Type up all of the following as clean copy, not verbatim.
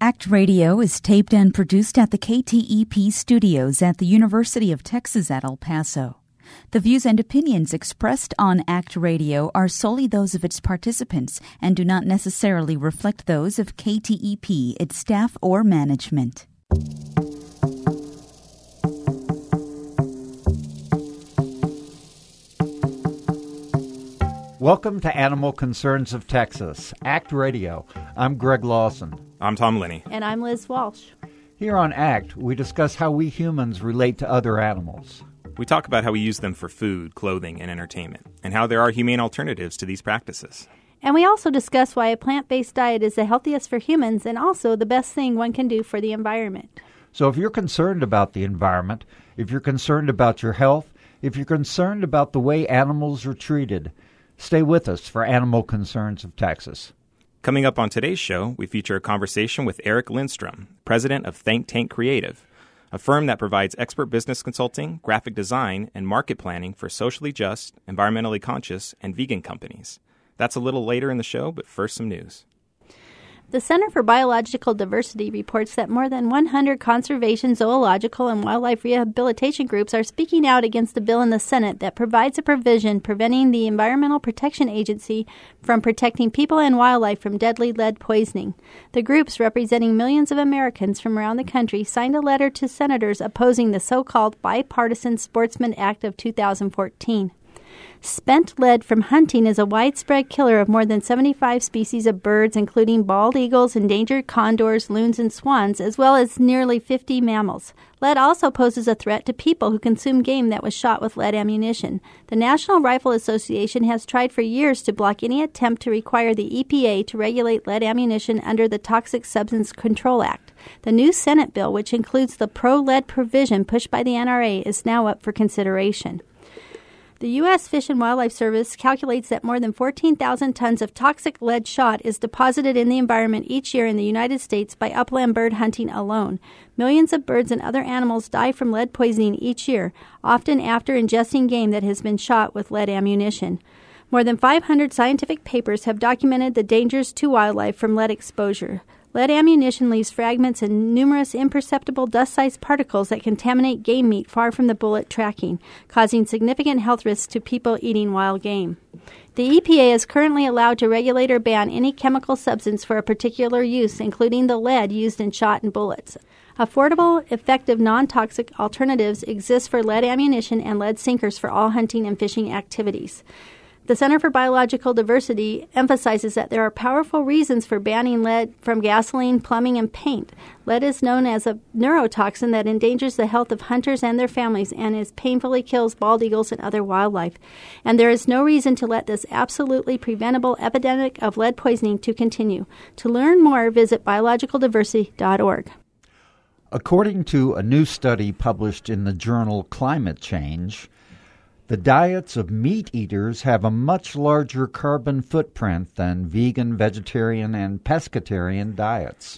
ACT Radio is taped and produced at the KTEP studios at the University of Texas at El Paso. The views and opinions expressed on ACT Radio are solely those of its participants and do not necessarily reflect those of KTEP, its staff, or management. Welcome to Animal Concerns of Texas, ACT Radio. I'm Greg Lawson. I'm Tom Linney. And I'm Liz Walsh. Here on ACT, we discuss how we humans relate to other animals. We talk about how we use them for food, clothing, and entertainment, and how there are humane alternatives to these practices. And we also discuss why a plant-based diet is the healthiest for humans and also the best thing one can do for the environment. So if you're concerned about the environment, if you're concerned about your health, if you're concerned about the way animals are treated, stay with us for Animal Concerns of Texas. Coming up on today's show, we feature a conversation with Eric Lindstrom, president of Think Tank Creative, a firm that provides expert business consulting, graphic design, and market planning for socially just, environmentally conscious, and vegan companies. That's a little later in the show, but first some news. The Center for Biological Diversity reports that more than 100 conservation, zoological, and wildlife rehabilitation groups are speaking out against a bill in the Senate that provides a provision preventing the Environmental Protection Agency from protecting people and wildlife from deadly lead poisoning. The groups, representing millions of Americans from around the country, signed a letter to senators opposing the so-called Bipartisan Sportsman Act of 2014. Spent lead from hunting is a widespread killer of more than 75 species of birds, including bald eagles, endangered condors, loons, and swans, as well as nearly 50 mammals. Lead also poses a threat to people who consume game that was shot with lead ammunition. The National Rifle Association has tried for years to block any attempt to require the EPA to regulate lead ammunition under the Toxic Substance Control Act. The new Senate bill, which includes the pro-lead provision pushed by the NRA, is now up for consideration. The U.S. Fish and Wildlife Service calculates that more than 14,000 tons of toxic lead shot is deposited in the environment each year in the United States by upland bird hunting alone. Millions of birds and other animals die from lead poisoning each year, often after ingesting game that has been shot with lead ammunition. More than 500 scientific papers have documented the dangers to wildlife from lead exposure. Lead ammunition leaves fragments and numerous imperceptible dust-sized particles that contaminate game meat far from the bullet tracking, causing significant health risks to people eating wild game. The EPA is currently allowed to regulate or ban any chemical substance for a particular use, including the lead used in shot and bullets. Affordable, effective, non-toxic alternatives exist for lead ammunition and lead sinkers for all hunting and fishing activities. The Center for Biological Diversity emphasizes that there are powerful reasons for banning lead from gasoline, plumbing, and paint. Lead is known as a neurotoxin that endangers the health of hunters and their families and painfully kills bald eagles and other wildlife. And there is no reason to let this absolutely preventable epidemic of lead poisoning to continue. To learn more, visit biologicaldiversity.org. According to a new study published in the journal Climate Change, the diets of meat eaters have a much larger carbon footprint than vegan, vegetarian, and pescatarian diets.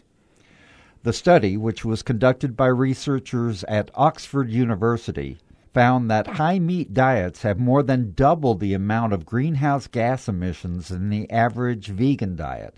The study, which was conducted by researchers at Oxford University, found that high-meat diets have more than double the amount of greenhouse gas emissions than the average vegan diet.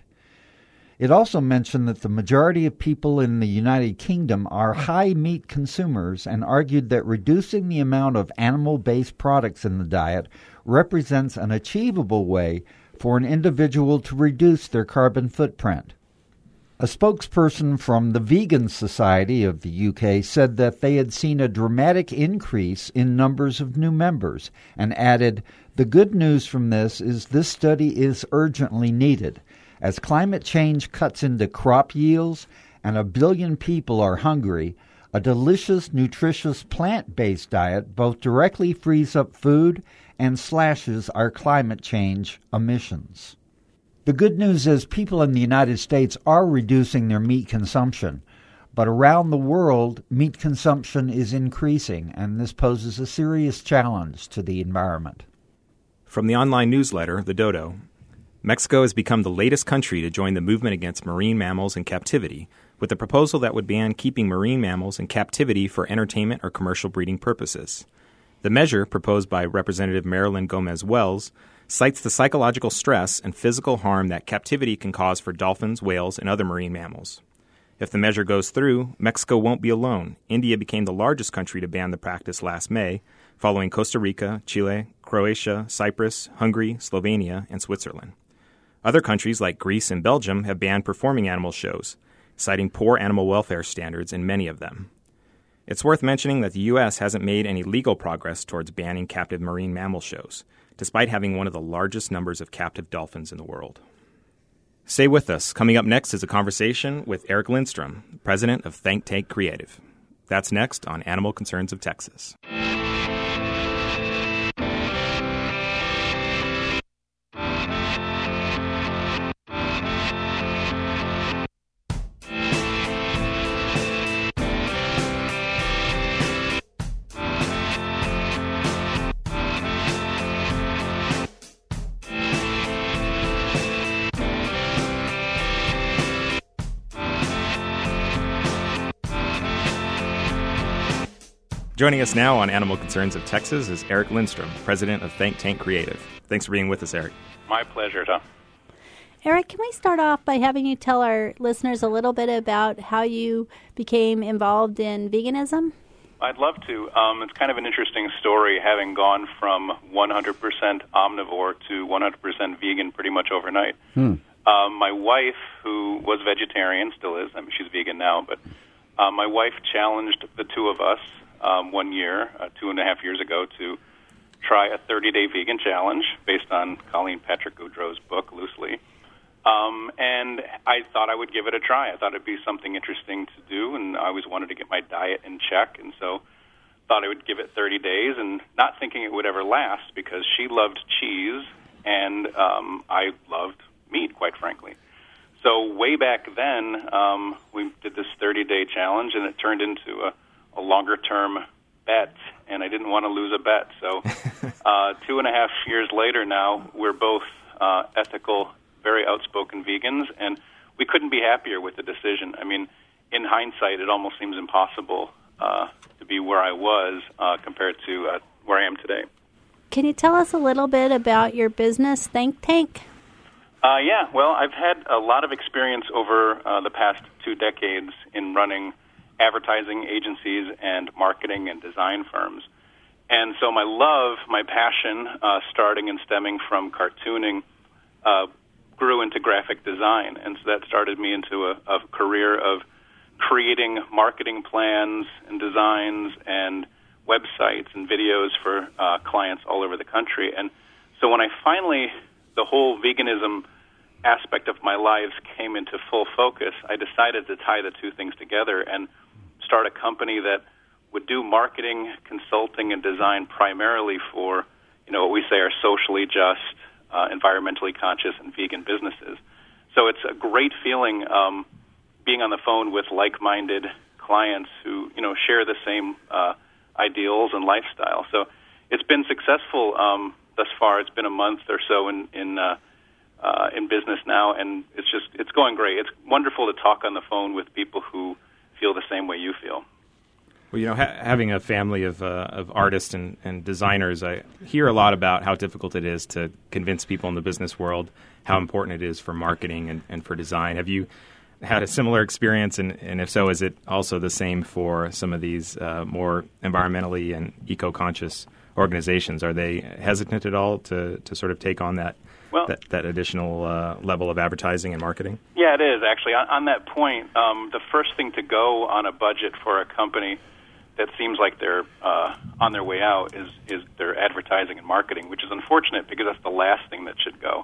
It also mentioned that the majority of people in the United Kingdom are high meat consumers and argued that reducing the amount of animal-based products in the diet represents an achievable way for an individual to reduce their carbon footprint. A spokesperson from the Vegan Society of the UK said that they had seen a dramatic increase in numbers of new members and added, "The good news from this is this study is urgently needed. As climate change cuts into crop yields and 1 billion people are hungry, a delicious, nutritious, plant-based diet both directly frees up food and slashes our climate change emissions." The good news is people in the United States are reducing their meat consumption, but around the world, meat consumption is increasing, and this poses a serious challenge to the environment. From the online newsletter, The Dodo, Mexico has become the latest country to join the movement against marine mammals in captivity, with a proposal that would ban keeping marine mammals in captivity for entertainment or commercial breeding purposes. The measure, proposed by Representative Marilyn Gomez Wells, cites the psychological stress and physical harm that captivity can cause for dolphins, whales, and other marine mammals. If the measure goes through, Mexico won't be alone. India became the largest country to ban the practice last May, following Costa Rica, Chile, Croatia, Cyprus, Hungary, Slovenia, and Switzerland. Other countries like Greece and Belgium have banned performing animal shows, citing poor animal welfare standards in many of them. It's worth mentioning that the U.S. hasn't made any legal progress towards banning captive marine mammal shows, despite having one of the largest numbers of captive dolphins in the world. Stay with us. Coming up next is a conversation with Eric Lindstrom, president of Think Tank Creative. That's next on Animal Concerns of Texas. Joining us now on Animal Concerns of Texas is Eric Lindstrom, president of Think Tank Creative. Thanks for being with us, Eric. My pleasure, Tom. Eric, can we start off by having you tell our listeners a little bit about how you became involved in veganism? I'd love to. It's kind of an interesting story, having gone from 100% omnivore to 100% vegan pretty much overnight. My wife, who was vegetarian, still is. I mean, she's vegan now, but my wife challenged the two of us 1 year, 2.5 years ago, to try a 30-day vegan challenge based on Colleen Patrick Goudreau's book, loosely. And I thought I would give it a try. I thought it'd be something interesting to do, and I always wanted to get my diet in check, and so thought I would give it 30 days, and not thinking it would ever last, because she loved cheese, and I loved meat, quite frankly. So way back then, we did this 30-day challenge, and it turned into a longer-term bet, and I didn't want to lose a bet. So 2.5 years later now, we're both ethical, very outspoken vegans, and we couldn't be happier with the decision. I mean, in hindsight, it almost seems impossible to be where I was compared to where I am today. Can you tell us a little bit about your business, Think Tank? Yeah, well, I've had a lot of experience over the past 2 decades in running advertising agencies and marketing and design firms. And so my passion, starting and stemming from cartooning, grew into graphic design. And so that started me into a career of creating marketing plans and designs and websites and videos for clients all over the country. And so when I finally, the whole veganism aspect of my life came into full focus, I decided to tie the two things together and start a company that would do marketing, consulting, and design primarily for, what we say are socially just, environmentally conscious, and vegan businesses. So it's a great feeling being on the phone with like-minded clients who, share the same ideals and lifestyle. So it's been successful thus far. It's been a month or so in business now, and it's going great. It's wonderful to talk on the phone with people who feel the same way you feel. Well, having a family of artists and designers, I hear a lot about how difficult it is to convince people in the business world how important it is for marketing and for design. Have you had a similar experience, and if so, is it also the same for some of these more environmentally and eco-conscious organizations? Are they hesitant at all to sort of take on that additional level of advertising and marketing? Yeah, it is, actually. On that point, the first thing to go on a budget for a company that seems like they're on their way out is their advertising and marketing, which is unfortunate because that's the last thing that should go.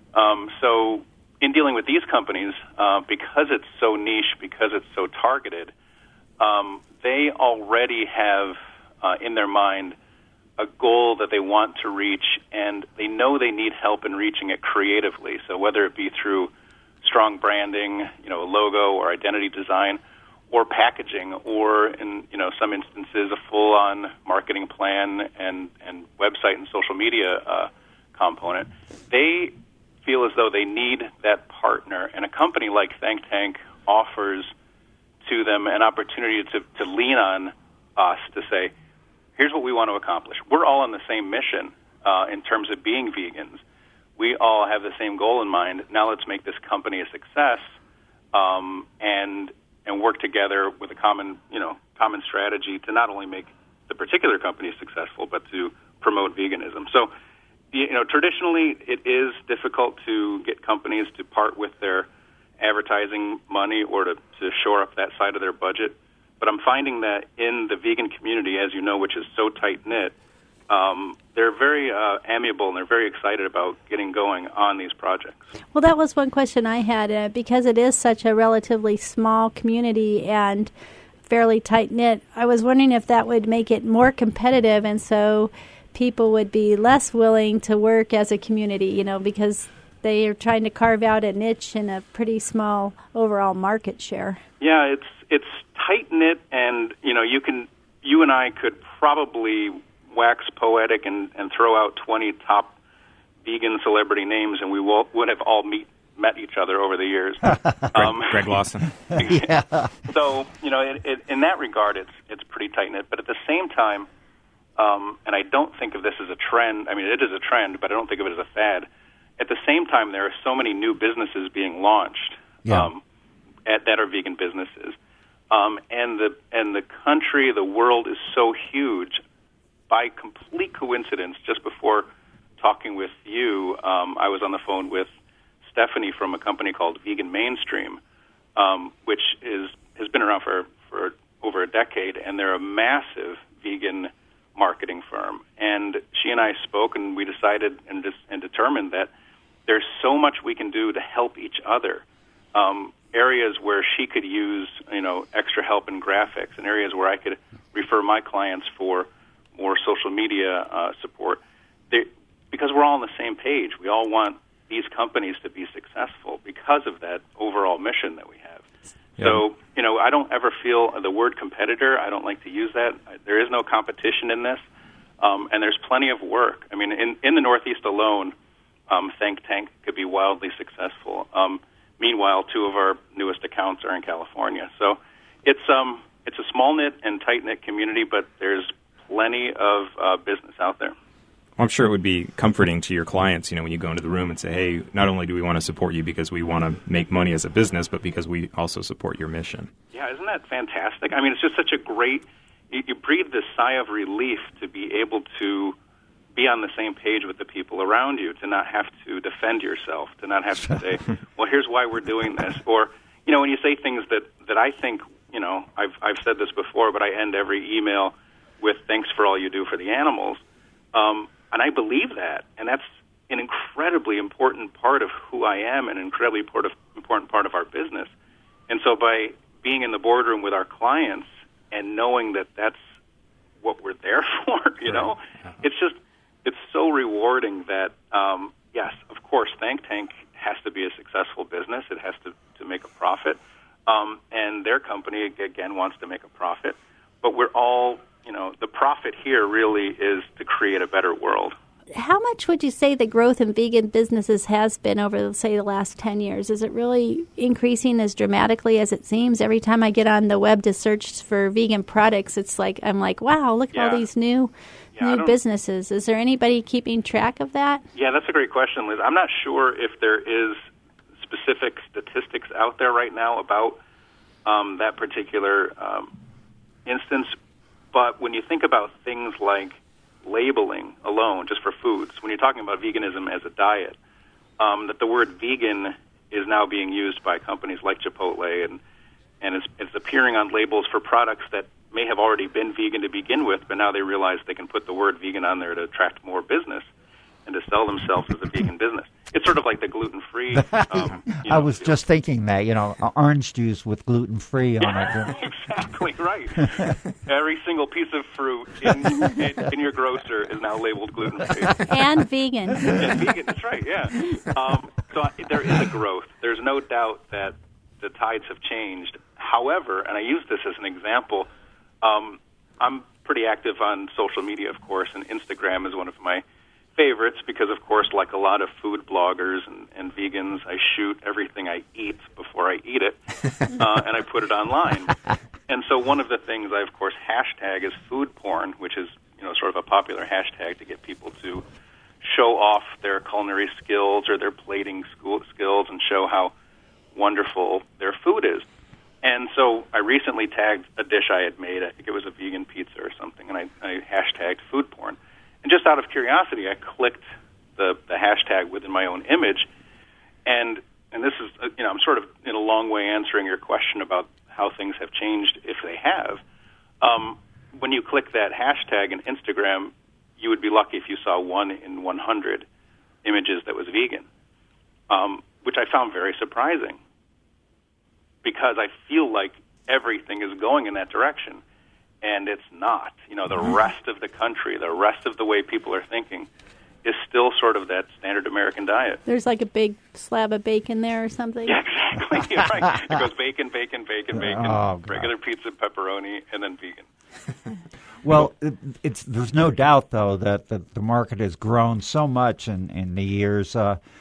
So in dealing with these companies, because it's so niche, because it's so targeted, they already have in their mind a goal that they want to reach, and they know they need help in reaching it creatively. So whether it be through strong branding, a logo or identity design, or packaging, or in some instances a full-on marketing plan and website and social media component, they feel as though they need that partner, and a company like Think Tank offers to them an opportunity to lean on us to say, here's what we want to accomplish. We're all on the same mission in terms of being vegans. We all have the same goal in mind. Now let's make this company a success and work together with a common strategy to not only make the particular company successful, but to promote veganism. So, traditionally, it is difficult to get companies to part with their advertising money or to shore up that side of their budget. But I'm finding that in the vegan community, as you know, which is so tight-knit, they're very amiable and they're very excited about getting going on these projects. Well, that was one question I had. Because it is such a relatively small community and fairly tight-knit, I was wondering if that would make it more competitive, and so people would be less willing to work as a community, because they are trying to carve out a niche in a pretty small overall market share. Yeah, it's tight-knit, and, you and I could probably wax poetic and throw out 20 top vegan celebrity names, and we would have all met each other over the years. Greg Lawson. Yeah. So, in that regard, it's pretty tight-knit. But at the same time, and I don't think of this as a trend. I mean, it is a trend, but I don't think of it as a fad. At the same time, there are so many new businesses being launched that are vegan businesses. And the country, the world is so huge. By complete coincidence, just before talking with you, I was on the phone with Stephanie from a company called Vegan Mainstream, which has been around for over a decade, and they're a massive vegan marketing firm. And she and I spoke, and we decided and determined that there's so much we can do to help each other. Areas where she could use, extra help in graphics, and areas where I could refer my clients for more social media support. Because we're all on the same page. We all want these companies to be successful because of that overall mission that we have. Yeah. So, I don't ever feel the word competitor. I don't like to use that. There is no competition in this, and there's plenty of work. I mean, in the Northeast alone, Think Tank could be wildly successful. Meanwhile, 2 of our newest accounts are in California. So it's a small-knit and tight-knit community, but there's plenty of business out there. Well, I'm sure it would be comforting to your clients, when you go into the room and say, hey, not only do we want to support you because we want to make money as a business, but because we also support your mission. Yeah, isn't that fantastic? I mean, it's just such a great, you breathe this sigh of relief to be able to be on the same page with the people around you, to not have to defend yourself, to not have to say, well, here's why we're doing this. Or, when you say things that I think, I've said this before, but I end every email with thanks for all you do for the animals. And I believe that, and that's an incredibly important part of who I am and an incredibly important part of our business. And so by being in the boardroom with our clients and knowing that that's what we're there for, it's so rewarding that, yes, of course, Think Tank has to be a successful business. It has to make a profit. And their company, again, wants to make a profit. But we're all, the profit here really is to create a better world. How much would you say the growth in vegan businesses has been over, say, the last 10 years? Is it really increasing as dramatically as it seems? Every time I get on the web to search for vegan products, it's like, I'm like, wow, look at all these new businesses. Is there anybody keeping track of that? Yeah, that's a great question, Liz. I'm not sure if there is specific statistics out there right now about that particular instance. But when you think about things like labeling alone, just for foods, when you're talking about veganism as a diet, that the word vegan is now being used by companies like Chipotle, and it's appearing on labels for products that may have already been vegan to begin with, but now they realize they can put the word vegan on there to attract more business and to sell themselves as a vegan business. It's sort of like the gluten-free. I was just thinking that, orange juice with gluten-free on it. Exactly right. Every single piece of fruit in your grocer is now labeled gluten-free. And vegan. And vegan, that's right, yeah. So there is a growth. There's no doubt that the tides have changed. However, and I use this as an example, I'm pretty active on social media, of course, and Instagram is one of my favorites because, of course, like a lot of food bloggers and vegans, I shoot everything I eat before I eat it, and I put it online. And so one of the things I, of course, hashtag is food porn, which is sort of a popular hashtag to get people to show off their culinary skills or their plating skills and show how wonderful their food is. And so I recently tagged a dish I had made. I think it was a vegan pizza or something, and I hashtagged food porn. And just out of curiosity, I clicked the hashtag within my own image. And this is, I'm sort of in a long way answering your question about how things have changed, if they have. When you click that hashtag in Instagram, you would be lucky if you saw 1 in 100 images that was vegan, which I found very surprising because I feel like everything is going in that direction, and it's not. The rest of the country, the rest of the way people are thinking is still sort of that standard American diet. There's like a big slab of bacon there or something? Yeah, exactly. Right. It goes bacon, bacon, bacon, bacon, regular pizza, pepperoni, and then vegan. Well, there's no doubt, though, that the market has grown so much in the years.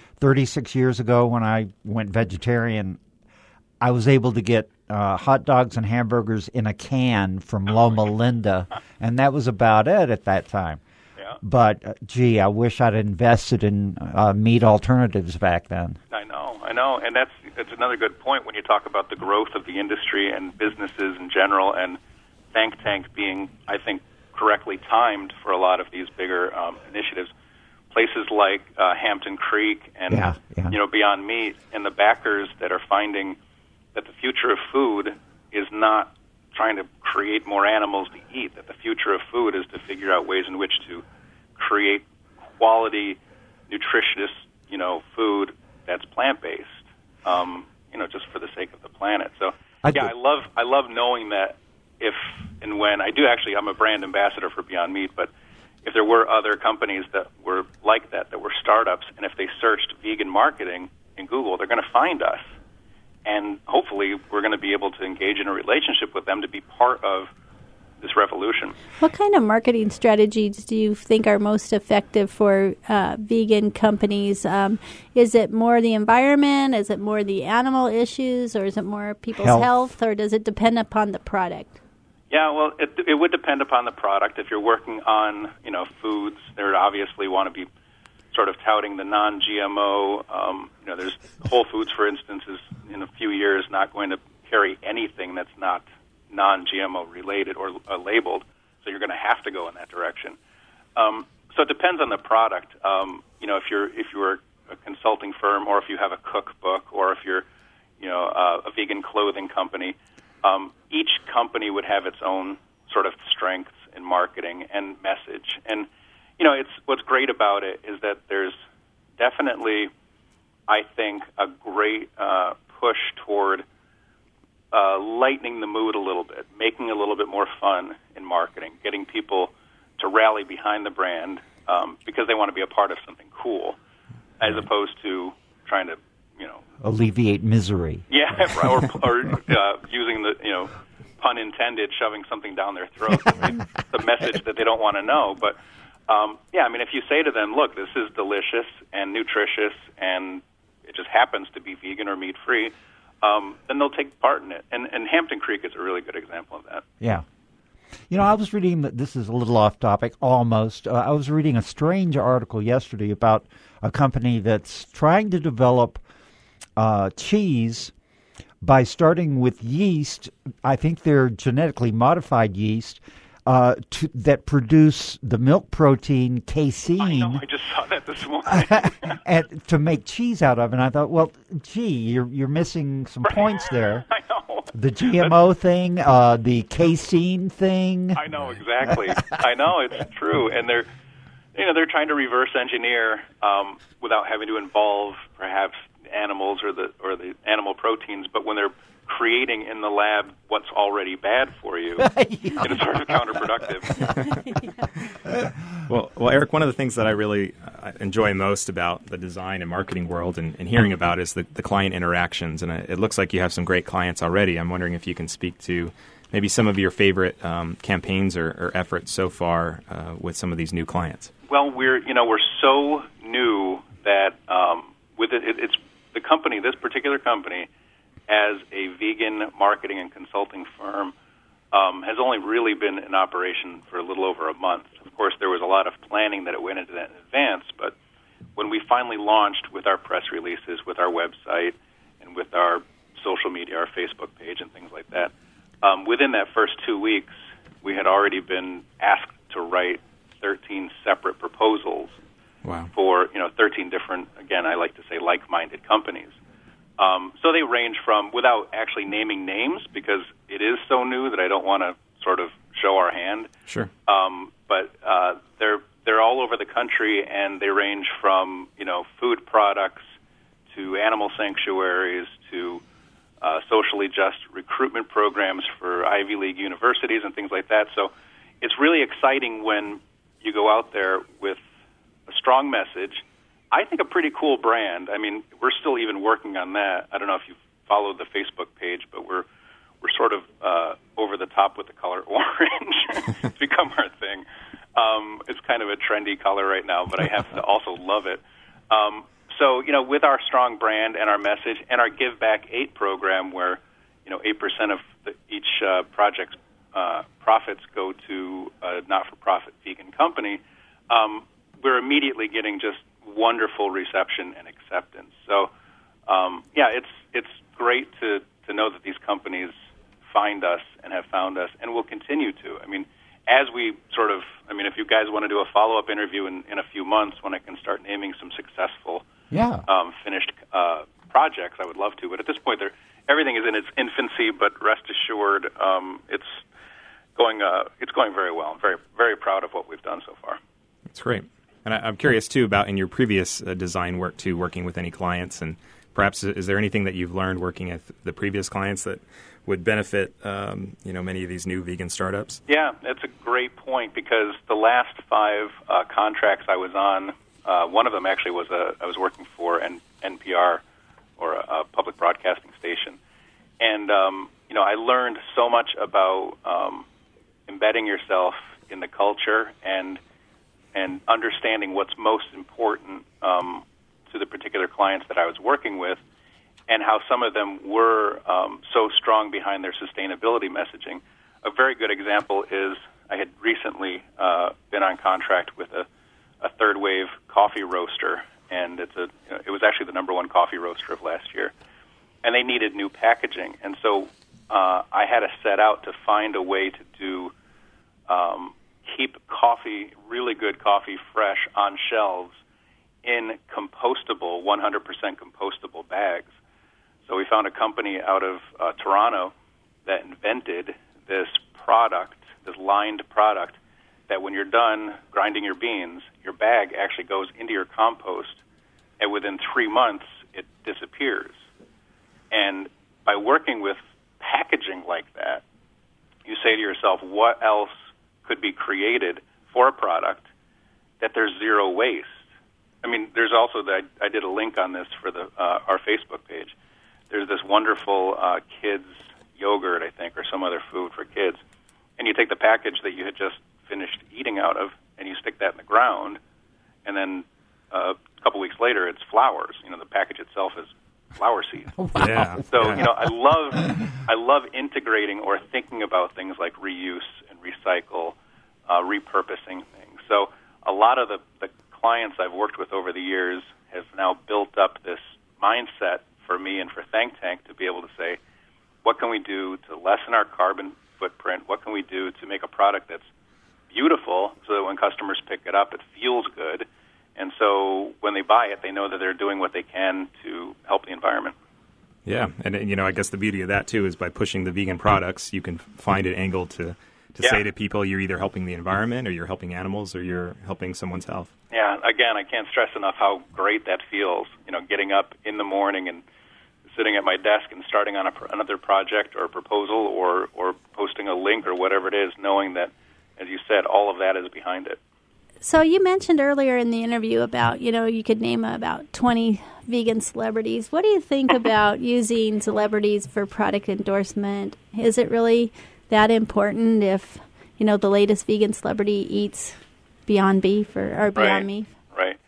36 years ago, when I went vegetarian, I was able to get hot dogs and hamburgers in a can from Loma Linda, and that was about it at that time. Yeah. But, gee, I wish I'd invested in meat alternatives back then. I know, and that's another good point when you talk about the growth of the industry and businesses in general, and Think Tank being, I think, correctly timed for a lot of these bigger initiatives. Places like Hampton Creek and Beyond Meat, and the backers that are finding that the future of food is not trying to create more animals to eat, that the future of food is to figure out ways in which to create quality, nutritious, food that's plant-based, just for the sake of the planet. So, I love knowing that if and when I'm a brand ambassador for Beyond Meat, but if there were other companies that were like that were startups, and if they searched vegan marketing in Google, they're going to find us. And hopefully we're going to be able to engage in a relationship with them to be part of this revolution. What kind of marketing strategies do you think are most effective for vegan companies? Is it more the environment? Is it more the animal issues? Or is it more people's health? Or does it depend upon the product? Yeah, well, it would depend upon the product. If you're working on, foods, they obviously want to be sort of touting the non-GMO. There's Whole Foods, for instance, is in a few years not going to carry anything that's not non-GMO related or labeled, so you're going to have to go in that direction. So it depends on the product. If you're a consulting firm, or if you have a cookbook, or if you're a vegan clothing company, each company would have its own sort of strengths in marketing and message. And it's what's great about it is that there's definitely, I think, a great push toward lightening the mood a little bit, making it a little bit more fun in marketing, getting people to rally behind the brand because they want to be a part of something cool, as opposed to trying to, alleviate misery. Yeah, or using the, pun intended, shoving something down their throat, the message that they don't want to know. But if you say to them, look, this is delicious and nutritious, and it just happens to be vegan or meat-free, then they'll take part in it. And Hampton Creek is a really good example of that. Yeah. I was reading, this is a little off topic, almost. I was reading a strange article yesterday about a company that's trying to develop cheese by starting with yeast. I think they're genetically modified yeast that produce the milk protein casein. I know, I just saw that this morning. And to make cheese out of. And I thought, well, gee, you're missing some points there. I know. The GMO thing, the casein thing. I know, exactly. I know, it's true. And they're trying to reverse engineer without having to involve perhaps animals or the animal proteins, but when they're creating in the lab what's already bad for you, it's sort of counterproductive. Well, Eric, one of the things that I really enjoy most about the design and marketing world and hearing about is the client interactions, and it looks like you have some great clients already. I'm wondering if you can speak to maybe some of your favorite campaigns or efforts so far with some of these new clients. Well, we're so new that with it's the company, this particular company, as a vegan marketing and consulting firm, has only really been in operation for a little over a month. Of course, there was a lot of planning that went into that in advance, but when we finally launched with our press releases, with our website, and with our social media, our Facebook page, and things like that. Within that first 2 weeks, we had already been asked to write 13 separate proposals. Wow. For 13 different, again, I like to say like-minded companies. So they range from, without actually naming names, because it is so new that I don't want to sort of show our hand. Sure. But they're all over the country, and they range from food products to animal sanctuaries to socially just recruitment programs for Ivy League universities and things like that. So it's really exciting when you go out there with a strong message. I think a pretty cool brand. I mean, we're still even working on that. I don't know if you've followed the Facebook page, but we're sort of over the top with the color orange. It's become our thing. It's kind of a trendy color right now, but I have to also love it. So, with our strong brand and our message and our Give Back 8 program where, 8% of each project's profits go to a not-for-profit vegan company, we're immediately getting just wonderful reception and acceptance. So, it's great to know that these companies find us and have found us and will continue to. I mean, as we if you guys want to do a follow-up interview in a few months when I can start naming some successful finished projects, I would love to. But at this point, everything is in its infancy, but rest assured, it's going very well. I'm very, very proud of what we've done so far. That's great. And I'm curious, too, about in your previous design work, too, working with any clients, and perhaps is there anything that you've learned working at the previous clients that would benefit, many of these new vegan startups? Yeah, that's a great point, because the last 5 contracts I was on, one of them actually was I was working for an NPR, or a public broadcasting station. And, I learned so much about embedding yourself in the culture and understanding what's most important to the particular clients that I was working with, and how some of them were so strong behind their sustainability messaging. A very good example is I had recently been on contract with a third wave coffee roaster, and it was actually the #1 coffee roaster of last year, and they needed new packaging. And so I had to set out to find a way to keep really good coffee fresh on shelves in compostable, 100% compostable bags. So we found a company out of Toronto that invented this lined product, that when you're done grinding your beans, your bag actually goes into your compost, and within 3 months, it disappears. And by working with packaging like that, you say to yourself, what else could be created for a product that there's zero waste? I mean, there's also I did a link on this for our Facebook page. There's this wonderful kids yogurt, I think, or some other food for kids, and you take the package that you had just finished eating out of, and you stick that in the ground, and then a couple weeks later, it's flowers. The package itself is flower seeds. Wow. Yeah. So I love integrating or thinking about things like reuse and recycle, repurposing things. So a lot of the clients I've worked with over the years have now built up this mindset for me and for Think Tank to be able to say, what can we do to lessen our carbon footprint? What can we do to make a product that's beautiful so that when customers pick it up, it feels good? And so when they buy it, they know that they're doing what they can to help the environment. Yeah, and I guess the beauty of that, too, is by pushing the vegan products, you can find an angle to say to people you're either helping the environment or you're helping animals or you're helping someone's health. Yeah, again, I can't stress enough how great that feels, getting up in the morning and sitting at my desk and starting on another project or proposal or posting a link or whatever it is, knowing that, as you said, all of that is behind it. So you mentioned earlier in the interview about, you could name about 20 vegan celebrities. What do you think about using celebrities for product endorsement? Is it really that important if, the latest vegan celebrity eats Beyond Beef or Beyond Meat? Right.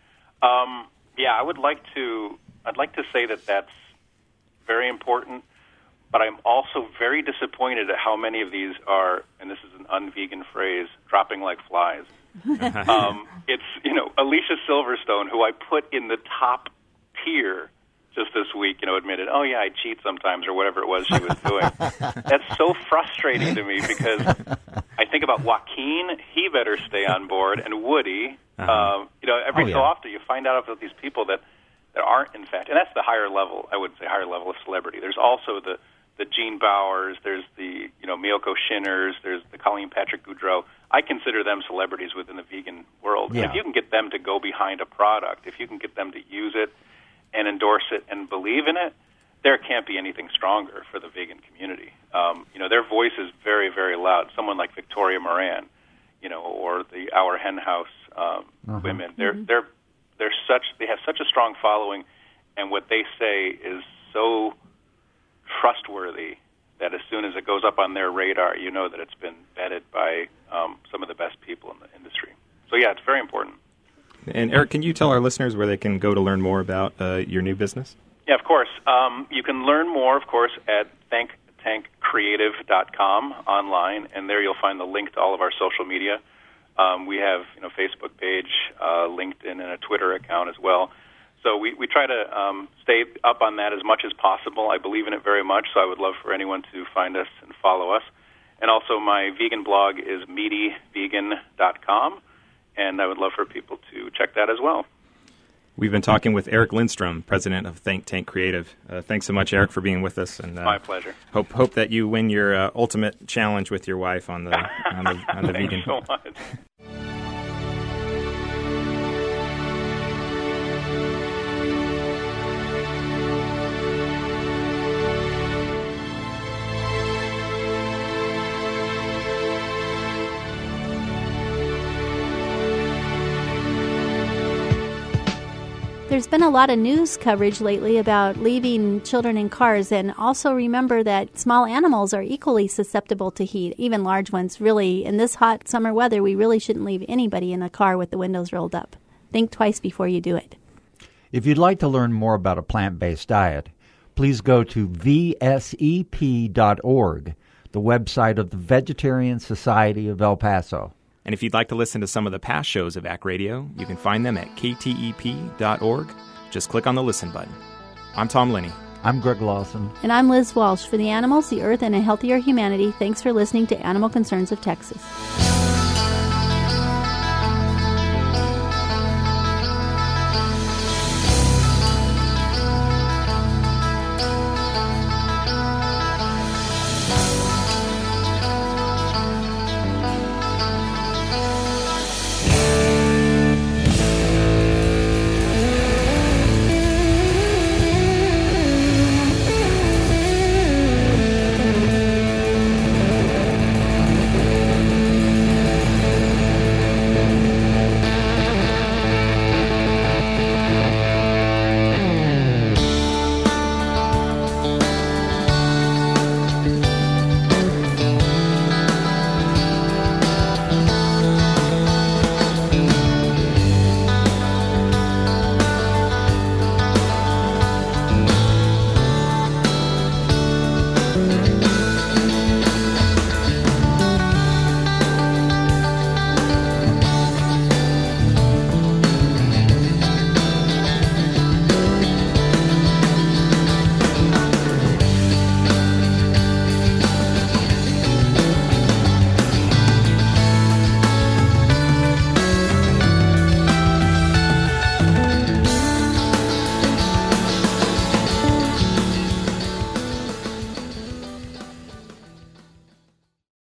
I'd like to say that that's very important, but I'm also very disappointed at how many of these are, and this is an unvegan phrase, dropping like flies. It's, Alicia Silverstone, who I put in the top tier just this week, admitted, oh, yeah, I cheat sometimes or whatever it was she was doing. That's so frustrating to me because I think about Joaquin, he better stay on board, and Woody. Every so often you find out about these people that aren't, in fact, and that's the higher level, I would say, higher level of celebrity. There's also the Gene Bowers, there's the Miyoko Shinners, there's the Colleen Patrick Goudreau. I consider them celebrities within the vegan world. Yeah. If you can get them to go behind a product, if you can get them to use it and endorse it and believe in it, there can't be anything stronger for the vegan community. Their voice is very, very loud. Someone like Victoria Moran, or the Our Hen House women. They have such a strong following, and what they say is so trustworthy that as soon as it goes up on their radar, you know that it's been vetted by some of the best people in the industry. So, yeah, it's very important. And, Eric, can you tell our listeners where they can go to learn more about your new business? Yeah, of course. You can learn more, of course, at ThinkTankCreative.com online, and there you'll find the link to all of our social media. We have a Facebook page, LinkedIn, and a Twitter account as well. So we try to stay up on that as much as possible. I believe in it very much, so I would love for anyone to find us and follow us. And also my vegan blog is meatyvegan.com, and I would love for people to check that as well. We've been talking with Eric Lindstrom, president of Think Tank Creative. Thanks so much, Eric, for being with us. And my pleasure. Hope that you win your ultimate challenge with your wife on the vegan. Thanks so much. There's been a lot of news coverage lately about leaving children in cars, and also remember that small animals are equally susceptible to heat, even large ones. Really, in this hot summer weather, we really shouldn't leave anybody in a car with the windows rolled up. Think twice before you do it. If you'd like to learn more about a plant-based diet, please go to vsep.org, the website of the Vegetarian Society of El Paso. And if you'd like to listen to some of the past shows of ACT Radio, you can find them at ktep.org. Just click on the Listen button. I'm Tom Linney. I'm Greg Lawson. And I'm Liz Walsh. For the animals, the earth, and a healthier humanity, thanks for listening to Animal Concerns of Texas.